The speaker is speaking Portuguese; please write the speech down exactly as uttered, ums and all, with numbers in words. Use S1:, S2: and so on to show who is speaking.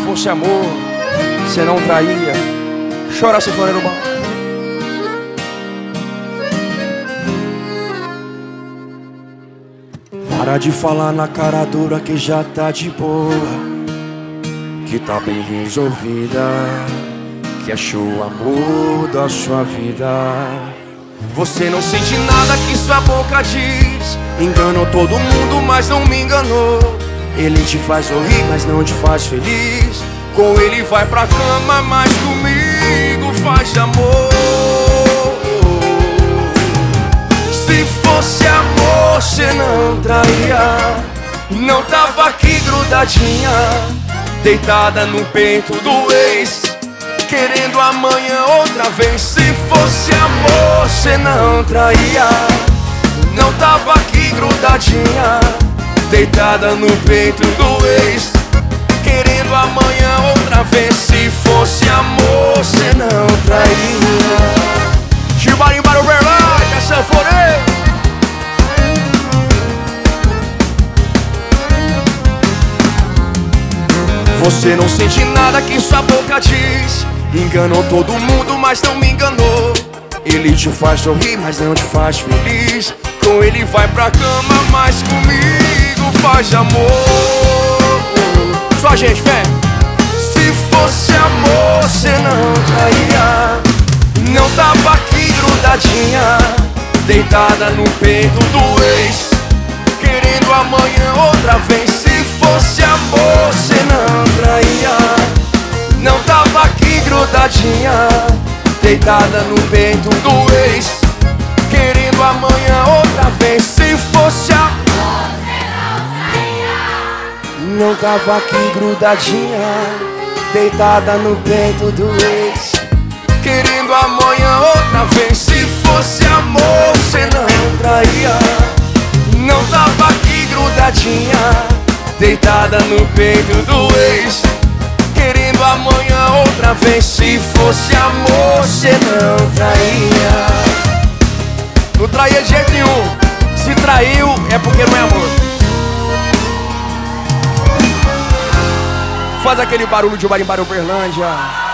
S1: fosse amor, cê não traía. Chora, Sinfonia no Bar. Para de falar na cara dura que já tá de boa, que tá bem resolvida, que achou o amor da sua vida. Você não sente nada que sua boca diz. Enganou todo mundo, mas não me enganou. Ele te faz sorrir, mas não te faz feliz. Com ele vai pra cama, mas comigo faz amor. Se fosse amor, cê não traía. Não tava aqui grudadinha, deitada no peito do ex, querendo amanhã outra vez. Se fosse amor, cê não traía. Não tava aqui grudadinha, deitada no peito do ex, querendo amanhã outra vez. Se fosse amor, cê não traía. Chibarim para o Uberlândia, é sanfoneiro. Você não sente nada que sua boca diz. Enganou todo mundo, mas não me enganou. Ele te faz sorrir, mas não te faz feliz. Com ele vai pra cama, mas comigo faz amor. Só gente, fé. Se fosse amor, cê não traía. Não tava aqui grudadinha, deitada no peito do ex, querendo amanhã outra vez. Se fosse amor, cê não traía. Não tava aqui grudadinha, deitada no peito do ex, querendo amanhã outra vez. Se fosse amor, cê não traía. Não tava aqui grudadinha, deitada no peito do ex, querendo amanhã outra vez. Se fosse amor, cê não traía. Não tava aqui grudadinha, deitada no peito do ex, querendo amanhã outra vez. Se fosse amor, cê não traía. Não traía de jeito nenhum. Se traiu, é porque não é amor. Faz aquele barulho de barimbara Uberlândia.